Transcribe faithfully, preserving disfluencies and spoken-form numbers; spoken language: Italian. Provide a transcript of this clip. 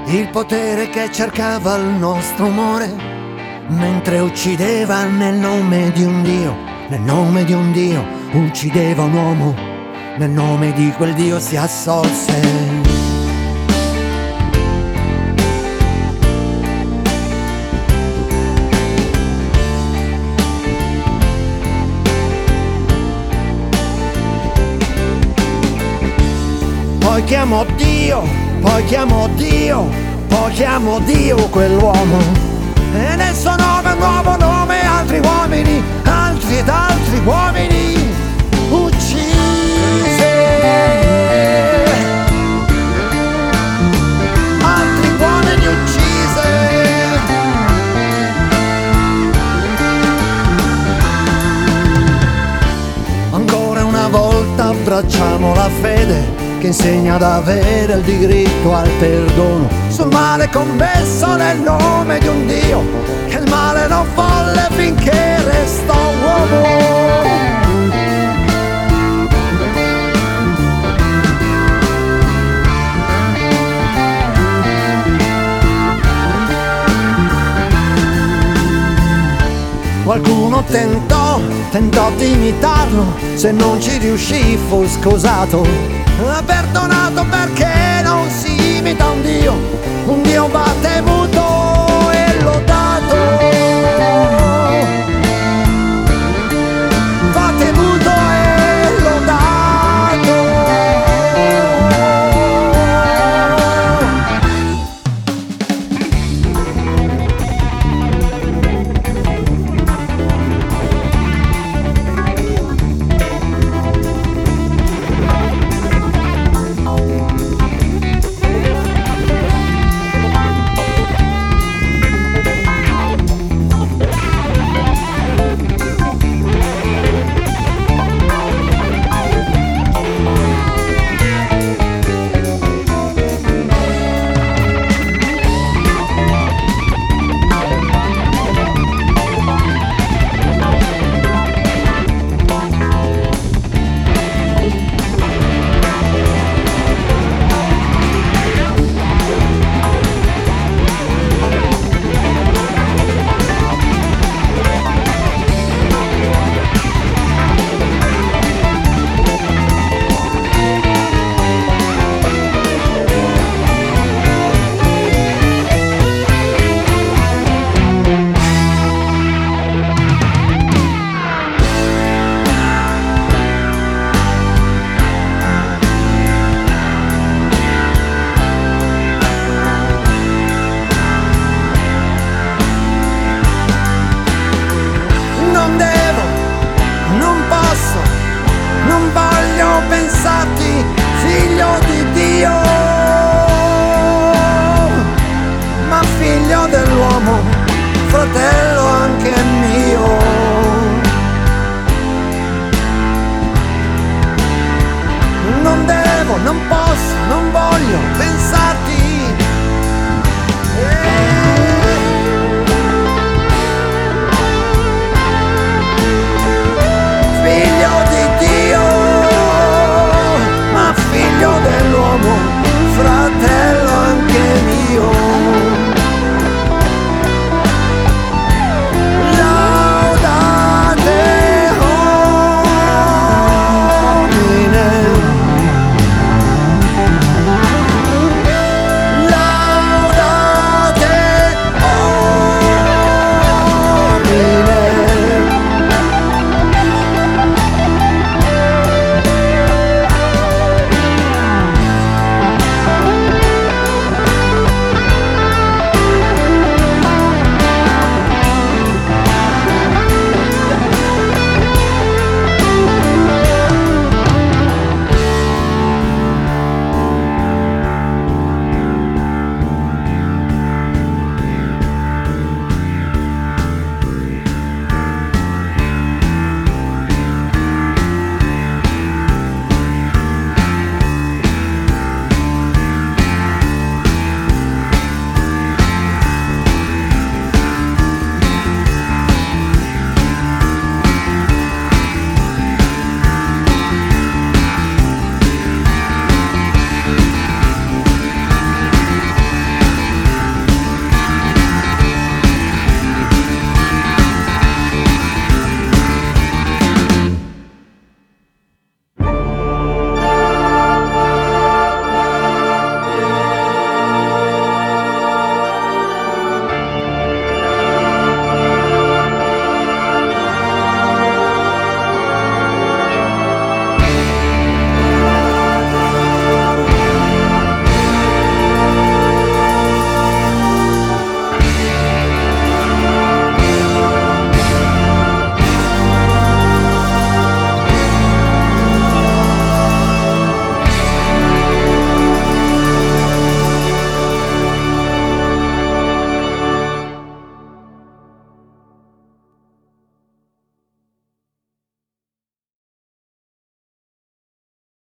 il potere che cercava il nostro amore, mentre uccideva nel nome di un Dio, nel nome di un Dio, uccideva un uomo, nel nome di quel Dio si assolse. Poi chiamò Dio, poi chiamò Dio, poi chiamò Dio quell'uomo, e nel suo nome un nuovo nome, altri uomini, altri ed altri uomini uccise, altri uomini uccise. Ancora una volta abbracciamo la fede che insegna ad avere il diritto al perdono sul male commesso nel nome di un Dio che il male non volle finché restò uomo. Qualcuno tentò, tentò di imitarlo, se non ci riuscì fu scusato. Ha perdonato perché non si imita un Dio, un Dio va temuto e lodato, va temuto e lodato. Non voglio pensarti figlio di Dio, ma figlio dell'uomo, fratello